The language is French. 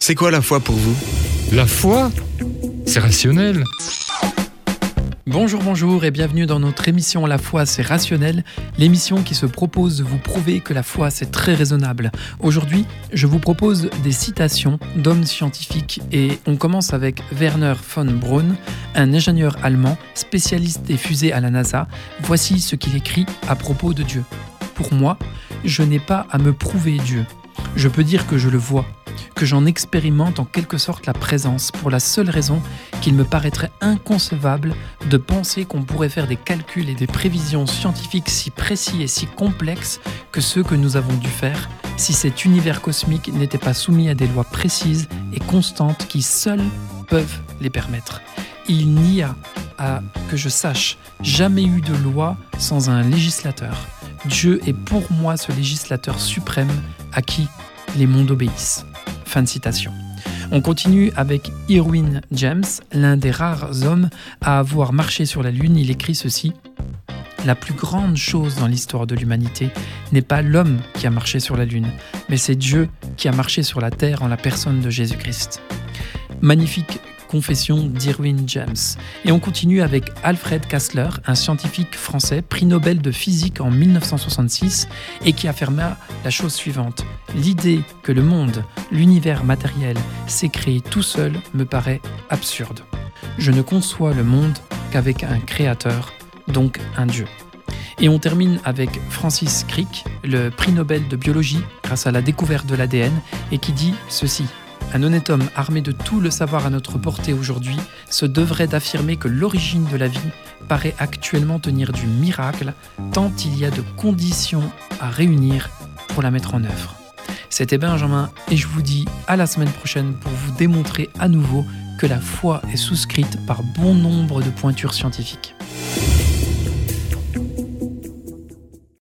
C'est quoi la foi pour vous ? La foi, c'est rationnel. Bonjour et bienvenue dans notre émission La foi c'est rationnel, l'émission qui se propose de vous prouver que la foi c'est très raisonnable. Aujourd'hui, je vous propose des citations d'hommes scientifiques et on commence avec Wernher von Braun, un ingénieur allemand spécialiste des fusées à la NASA. Voici ce qu'il écrit à propos de Dieu. Pour moi, je n'ai pas à me prouver Dieu. Je peux dire que je le vois, que j'en expérimente en quelque sorte la présence, pour la seule raison qu'il me paraîtrait inconcevable de penser qu'on pourrait faire des calculs et des prévisions scientifiques si précis et si complexes que ceux que nous avons dû faire, si cet univers cosmique n'était pas soumis à des lois précises et constantes qui seules peuvent les permettre. Il n'y a, à que je sache, jamais eu de loi sans un législateur. Dieu est pour moi ce législateur suprême à qui les mondes obéissent. Fin de citation. On continue avec Irwin James, l'un des rares hommes à avoir marché sur la Lune. Il écrit ceci: « La plus grande chose dans l'histoire de l'humanité n'est pas l'homme qui a marché sur la Lune, mais c'est Dieu qui a marché sur la Terre en la personne de Jésus-Christ. » Magnifique confession d'Irwin James. Et on continue avec Alfred Kastler, un scientifique français, prix Nobel de physique en 1966, et qui affirma la chose suivante: « L'idée que le monde, l'univers matériel, s'est créé tout seul me paraît absurde. Je ne conçois le monde qu'avec un créateur, donc un Dieu. » Et on termine avec Francis Crick, le prix Nobel de biologie grâce à la découverte de l'ADN, et qui dit ceci: « Un honnête homme armé de tout le savoir à notre portée aujourd'hui se devrait d'affirmer que l'origine de la vie paraît actuellement tenir du miracle, tant il y a de conditions à réunir pour la mettre en œuvre. » C'était Benjamin et je vous dis à la semaine prochaine pour vous démontrer à nouveau que la foi est souscrite par bon nombre de pointures scientifiques.